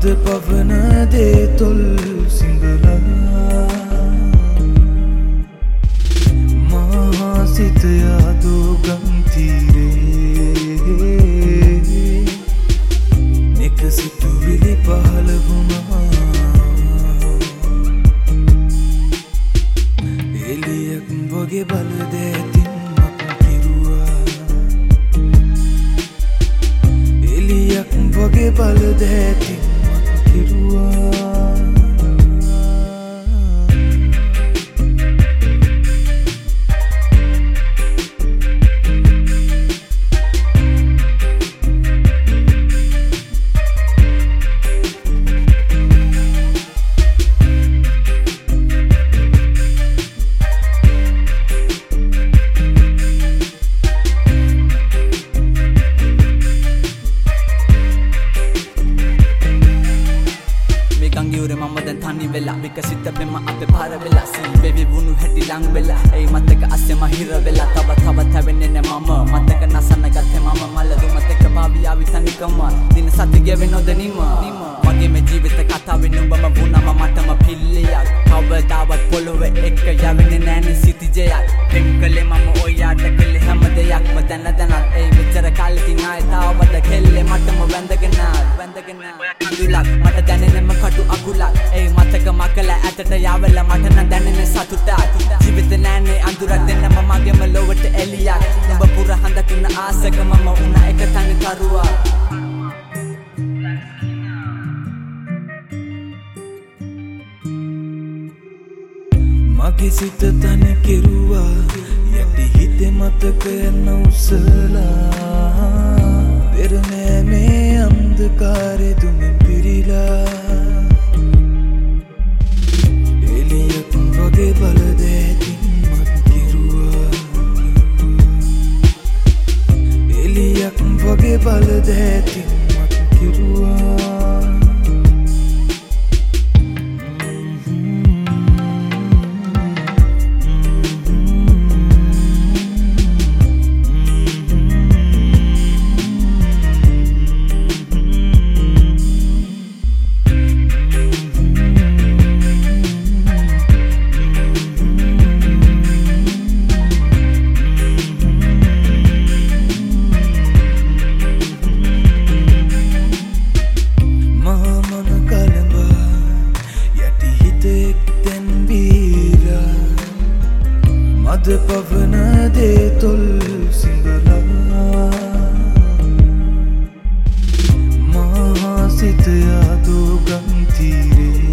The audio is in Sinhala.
පවන දේ තොල් සිංගලා මහා සිත යාදෝ ගම් තීරේ නෙක සිතුවිලි පහළ වුණා එලියක් වගේ බල දෙතින් මක් කිරුවා එලියක් වගේ බල දෙතින් මක් කිරුවා ගංගියුරේ මම දැන් තනි වෙලා විකසිත පෙම අපේ පාර වෙලා සීබේවි වුණු හැටි ලං වෙලා ඒ මතක අස්සෙම හිර වෙලා තව හැවෙන්නේ නෑ මම මතක නසන්න ගත්තේ මම මල දුමතක පාවියාවි තනිකම දින සති ගෙවෙ නොදැනීම මගේ මේ ජීවිත කතාවෙන් නුඹම වුණම මටම පිල්ලියක් කවදාවත් පොළොවේ එක්ක යවෙන්නේ නෑනේ සිටිජයක් පෙම් කළේ මම ඔයාට කළේ හැම දෙයක්ම දැන දැනත් ඒ මෙච්චර කාලෙකින් ආයෙ තාවද කෙල්ලේ මටම වැඳගෙන ඔයා කඳුලක් මට දැනෙන්නම කටු අගුලක් ඒ මතක මකල ඇතට යවලා මට නම් දැනෙන සතුටක් ජීවිත නෑනේ අඳුරක් දෙන්නම මගේම ලොවට එලියක් උඹ පුර හඳකින ආසක මම උන එක තනි කරුවා මගේ සිත තනි කෙරුවා යටි හිතේ මතකය නවුසලා පෙර නෑ මේ අන්ධකාරේ දුමින් පිරීලා එලියක් වගේ බල දෙතින් මක් කිරුවා එලියක් වගේ බල දෙතින් මක් කිරුවා මද පවන දේ තොල් සිංගලා මහා සිත යාදෝ ගම් තීරේ